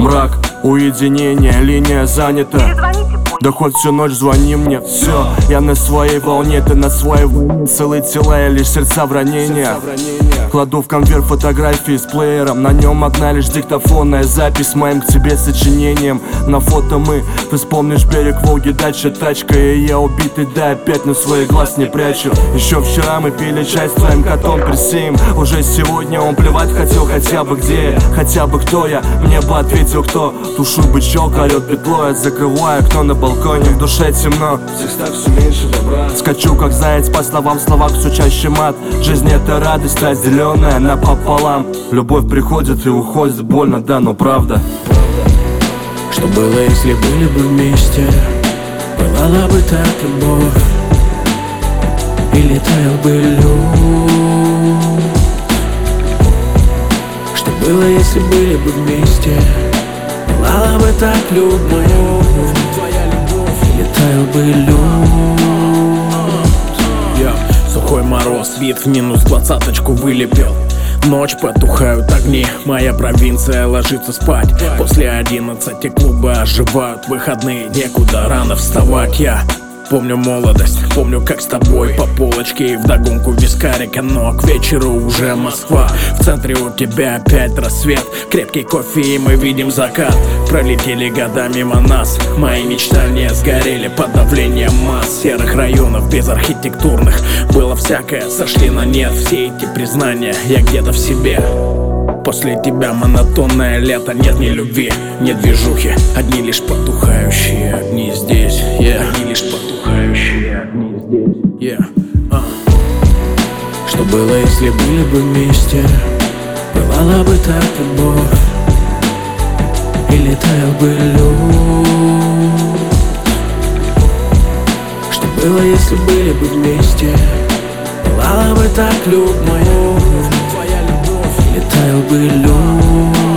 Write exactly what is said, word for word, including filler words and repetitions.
Мрак, уединение, линия занята. Да хоть всю ночь звони мне, все, я на своей волне, ты на своей волне. Целые тела и лишь сердца в ранениях. Кладу в конверт фотографии с плеером, на нем одна лишь диктофонная запись с моим к тебе сочинением. На фото мы, ты вспомнишь берег Волги, дача, тачка, и я убитый, да опять, но своих глаз не прячу. Еще вчера мы пили чай с твоим котом Персеем, уже сегодня он плевать хотел хотя бы где я, хотя бы кто я, мне бы ответил кто. Тушу бычок, орет петло, я закрываю окно на балконе, в душе темно, всех так все меньше добра. Скачу как заяц по словам, в словах все чаще мат. Жизнь это радость, разделенная напополам. Любовь приходит и уходит, больно, да, но правда. Что было, если были бы вместе? Пылала бы так любовь, или таял бы лед? Что было, если были бы вместе? Пылала бы так любовь, твоя любовь, или таял бы лед? Сухой мороз, вид в минус двадцаточку вылепил. Ночь, потухают огни, моя провинция ложится спать. После одиннадцати клубы оживают, выходные некуда, рано вставать. Я помню молодость, помню как с тобой по полочке и вдогонку вискарика. Но к вечеру уже Москва, в центре у тебя опять рассвет. Крепкий кофе и мы видим закат. Пролетели года мимо нас, мои мечтания сгорели под давлением масс. Серых районов без архитектурных было всякое, сошли на нет все эти признания. Я где-то в себе. После тебя монотонное лето, нет ни любви, нет движухи, одни лишь потухающие огни здесь, yeah. Одни лишь потухающие огни здесь, yeah. uh. Что было, если были бы вместе? Пылала бы так любовь, или таял бы лед? Что было, если были бы вместе? Пылала бы так любовь, твоя любовь, или таял бы лед?